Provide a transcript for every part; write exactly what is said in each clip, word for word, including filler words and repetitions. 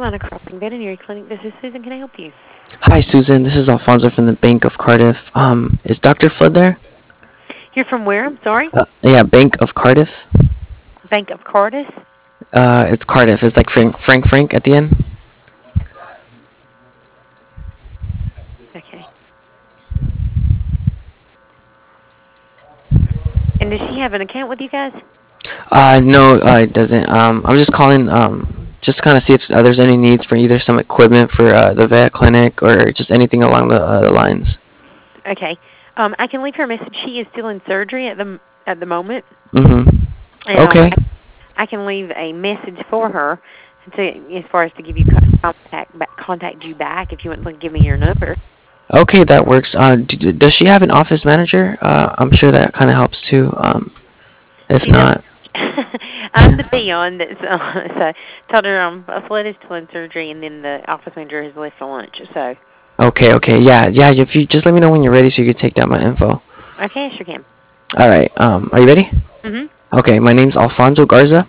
Carolina Crossing Veterinary Clinic. This is Susan. Can I help you? Hi, Susan. This is Alfonso from the Bank of Cardiff. Um, is Doctor Flood there? You're from where? I'm sorry. Uh, yeah, Bank of Cardiff. Bank of Cardiff. Uh, it's Cardiff. It's like Frank, Frank, Frank at the end. Okay. And does she have an account with you guys? Uh, no, uh, it doesn't. Um, I'm just calling, um, just to kind of see if uh, there's any needs for either some equipment for uh, the vet clinic or just anything along the, uh, the lines. Okay. Um, I can leave her a message. She is still in surgery at the at the moment. Mm-hmm. And, Okay. Um, I, I can leave a message for her to, as far as to give you contact back, contact you back if you want to give me your number. Okay, that works. Uh, d- does she have an office manager? Uh, I'm sure that kind of helps too. Um, if She does. not. I'm the peon that's uh, so told her um Flood is still in surgery, and then the office manager has left for lunch. So Okay, okay, yeah, yeah. If you just let me know when you're ready, so you can take down my info. okay, sure can. All right. Um, are you ready? Mhm. Okay, my name's Alfonso Garza.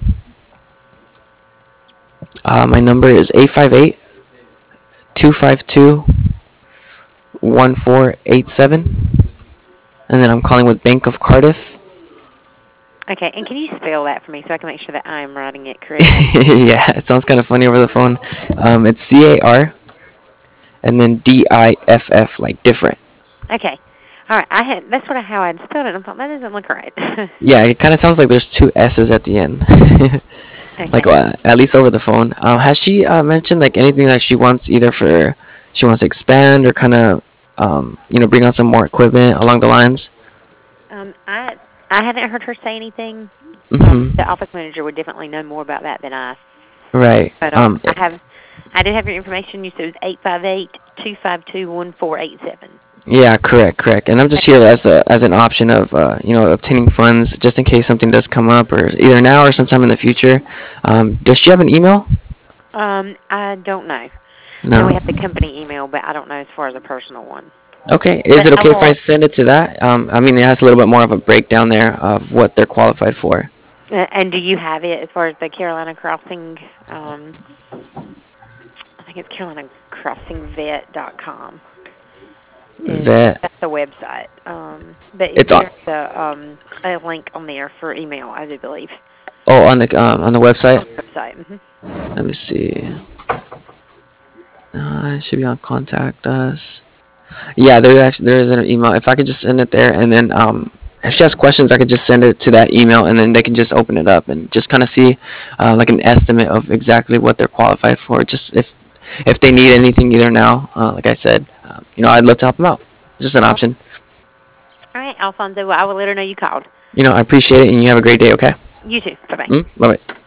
Uh, my number is eight five eight, two five two, one four eight seven, and then I'm calling with Bank of Cardiff. Okay, and can you spell that for me so I can make sure that I am writing it correctly? Yeah, it sounds kind of funny over the phone. Um, it's C A R and then D I F F, like different. Okay. All right. I had that's what I, how I'd spelled it. I thought that doesn't look right. Yeah, it kind of sounds like there's two S's at the end. Like Okay. uh, at least over the phone. Um, has she uh, mentioned like anything that she wants either for she wants to expand or kind of um, you know bring on some more equipment along the lines? Um, I I haven't heard her say anything. Um, Hmm. the office manager would definitely know more about that than I. Right. But um, Um, I have I did have your information. You said it was eight five eight two five two one four eight seven. yeah, correct, correct. And I'm just here as a as an option of uh, you know obtaining funds just in case something does come up or either now or sometime in the future. Um, does she have an email? Um, I don't know. No, we No. have the company email, but I don't know as far as a personal one. Okay. Is But it I okay if I will. send it to that? Um, I mean, it has a little bit more of a breakdown there of what they're qualified for. Uh, and do you have it as far as the Carolina Crossing? Um, I think it's carolina crossing vet dot com. Is Vet. that's the website. Um, but It's on. there's a um a link on there for email, I do believe. Oh, on the um, on the On website. the website. Hmm. Let me see. Uh, it should be on contact us. Yeah, there actually there is an email. If I could just send it there, and then um, if she has questions, I could just send it to that email, and then they can just open it up and just kind of see, uh, like an estimate of exactly what they're qualified for. Just if if they need anything either now, uh, like I said, um, you know, I'd love to help them out. Just an Oh, option. all right, Alfonso. Well, I will let her know you called. You know, I appreciate it, and you have a great day. Okay. You too. Bye bye. Mm? Bye bye.